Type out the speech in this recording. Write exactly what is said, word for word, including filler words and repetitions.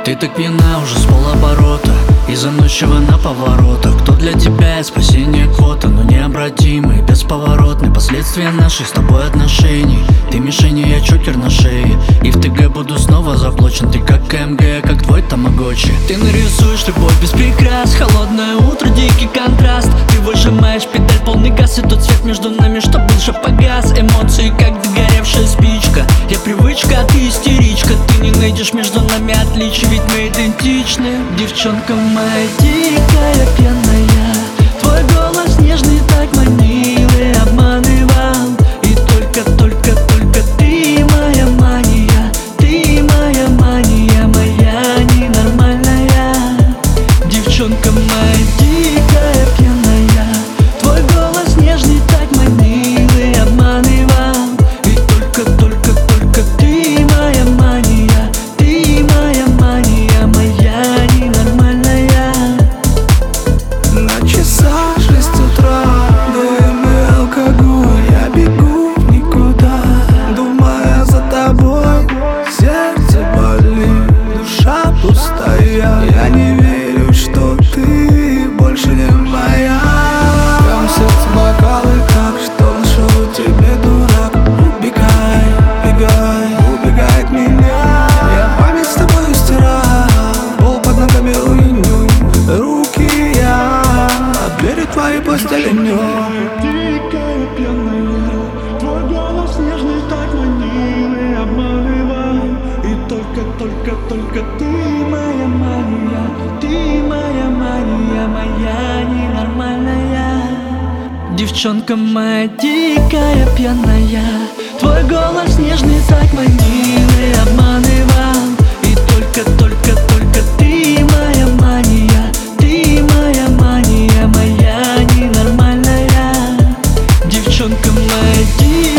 Ты так пьяна уже с полоборота и заносчива на поворотах. Кто для тебя спасение квота, но необратимый, бесповоротный последствия наших с тобой отношений. Ты мишень, я чокер на шее, и в ТГ буду снова заблочен. Ты как КМГ, как твой тамагочи. Ты нарисуешь любовь без прикрас, холодное утро, дикий контраст. Ты выжимаешь педаль, полный газ, и тот свет между нами, что был же погас. Эмоции, как догоревшая спичка. Я привычка, а ты истеричка. Ты не найдешь между нами отличий, ведь мы идентичны. Девчонка моя дикая, пьяная, твой голос нежный так манил и обманывал. И только, только, только ты моя мания, ты моя мания, моя ненормальная. Девчонка моя дикая, пьяная, твой голос нежный так манил и обманывал. И только, только, только ты моя мания, ты моя мания, моя ненормальная. На часах шесть утра, дым и алкоголь. Я бегу в никуда, думая за тобой. Сердце болит, душа пустая. Я не верю, что ты больше не моя. Прям сердце бокалы, как что нашел тебе дурак. Убегай, убегай, убегай от меня. Я память с тобой стираю, пол под ногами руиню. Руки я от двери твоей постели нёс. Дикая, пьяная, твой голос нежный так манил и обманывал. И только, только, только ты моя мания, ты моя мания, моя ненормальная. Девчонка моя дикая, пьяная, твой голос нежный так манил и обманывал. И только, только, только ты моя мания, ты моя мания, моя ненормальная. Девчонка моя дикая.